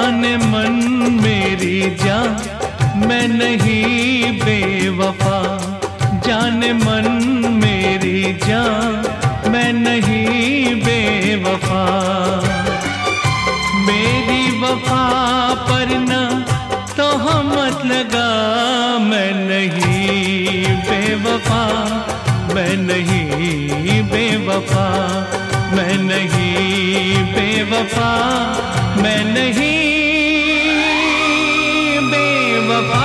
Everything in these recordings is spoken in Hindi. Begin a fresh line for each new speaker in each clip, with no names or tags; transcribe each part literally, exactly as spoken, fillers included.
जाने मन मेरी जान मैं नहीं बेवफा, जाने मन मेरी जान मैं नहीं बेवफा। मेरी वफा पर न तो मत लगा, मैं नहीं बेवफा, मैं नहीं बेवफा, मैं नहीं बेवफा, मैं नहीं बेवफा।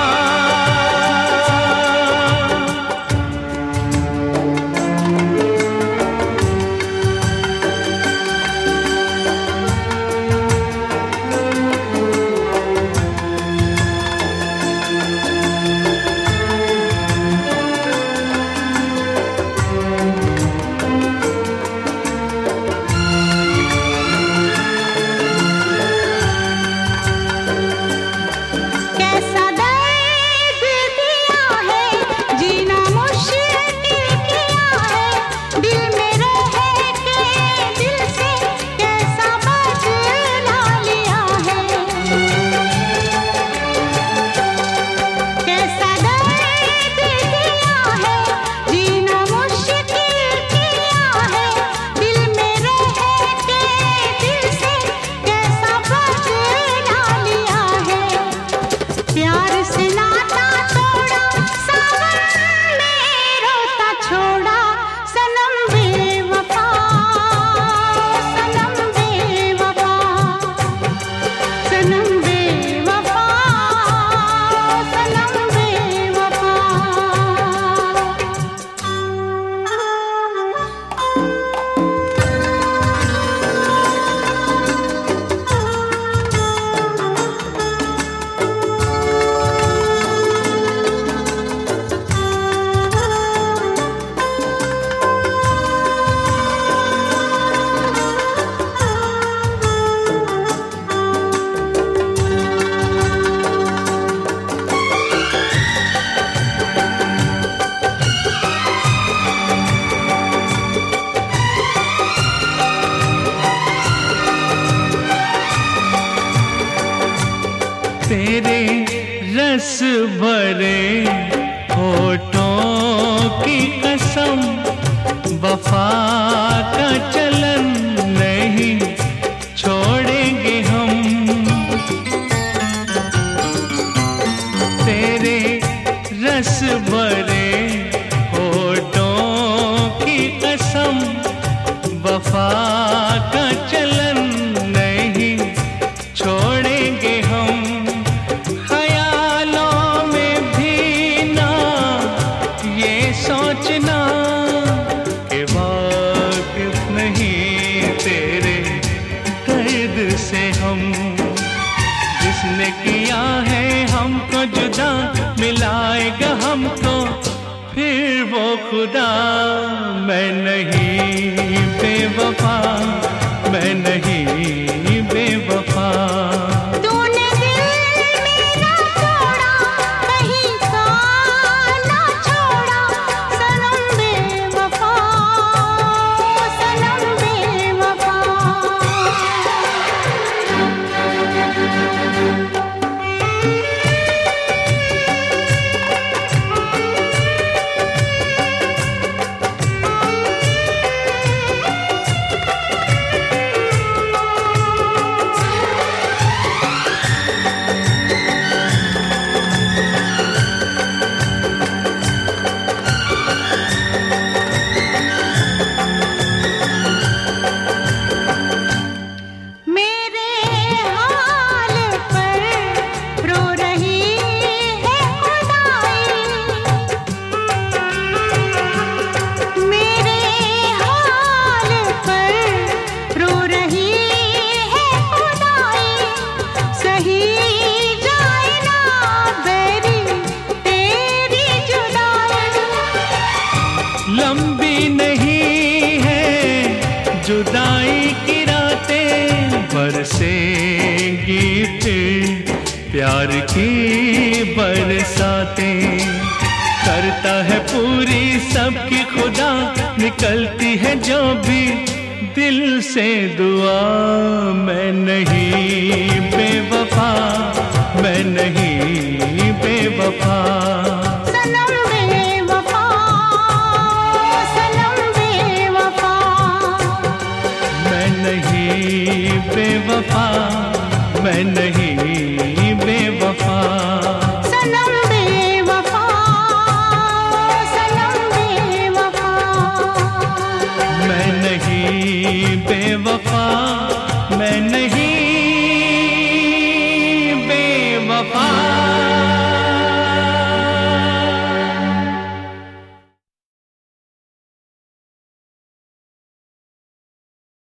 तेरे रस भरे होठों की कसम, वफा का चलन नहीं छोड़ेंगे हम। तेरे रस भरे होठों की कसम, वफा का चलन नहीं छोड़ेंगे हम। सोचना कि वाकिफ नहीं तेरे दर्द से हम, जिसने किया है हमको जुदा मिलाएगा हमको फिर वो खुदा। मैं नहीं बेवफा, मैं नहीं बेवफा। लंबी नहीं है जुदाई की रातें, बरसेंगी फिर प्यार की बरसातें। करता है पूरी सबकी खुदा, निकलती है जो भी दिल से दुआ। मैं नहीं बेवफा, बेवफा,
सनम बेवफा, सनम बेवफा।
मैं नहीं बेवफा, मैं नहीं बेवफा,
सनम बेवफा, सनम बेवफा।
मैं नहीं बेवफा।